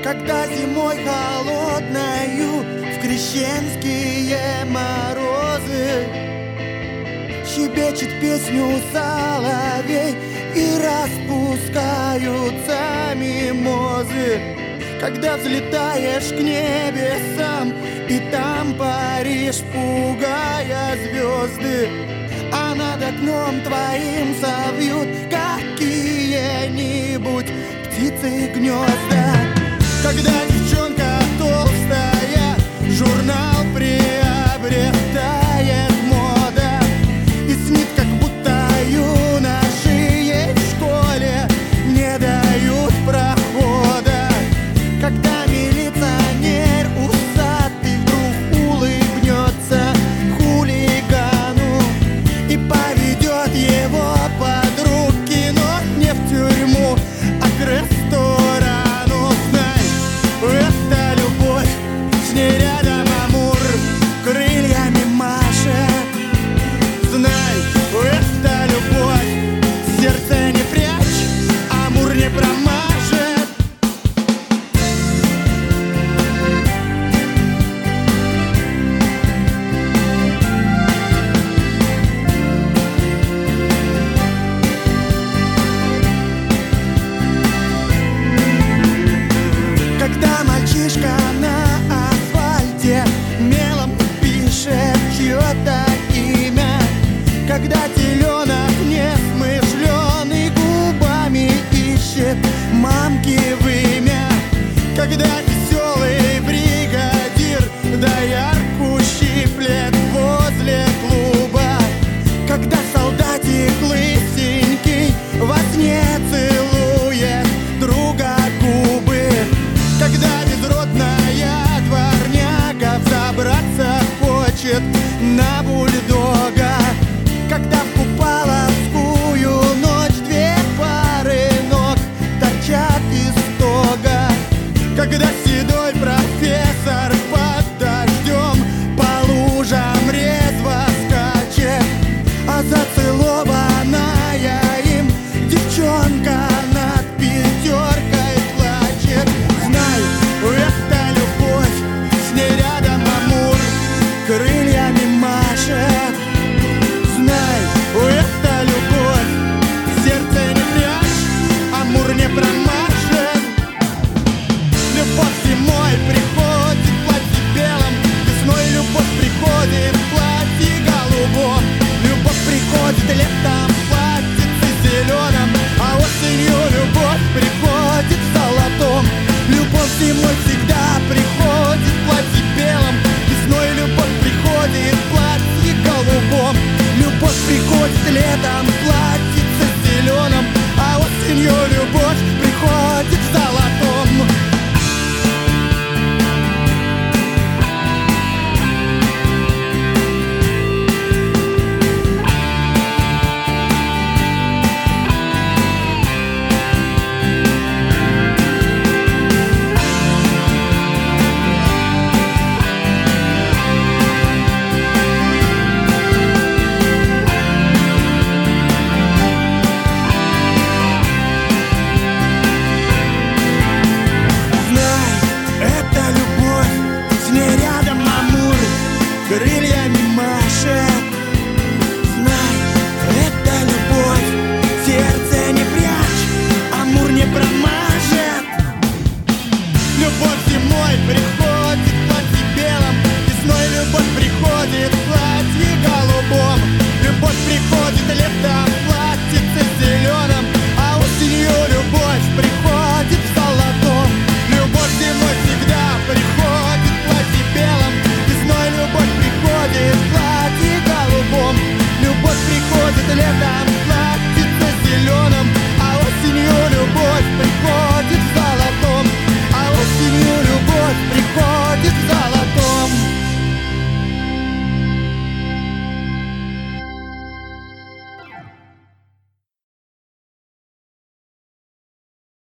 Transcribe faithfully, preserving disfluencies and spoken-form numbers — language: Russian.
Когда зимой холодною в крещенские морозы щебечет песню соловей и распускаются мимозы. Когда взлетаешь к небесам и там паришь, пугая звезды, а над окном твоим совьют какие-нибудь птицы гнезда. Когда девчонка толстая журнал приобретает мода и снит, как будто юноши ей в школе не дают прохода. Когда милиционер усатый вдруг улыбнется хулигану и поведет его под руки, но не в тюрьму, а к ресторану. Это любовь, с ней рядом Амур крыльями машет. Знай, это любовь, сердце не прячь, Амур не промажет. Когда мальчишка на асфальте мелом пишет чье-то имя, когда теленок несмышленый губами ищет мамки вымя, когда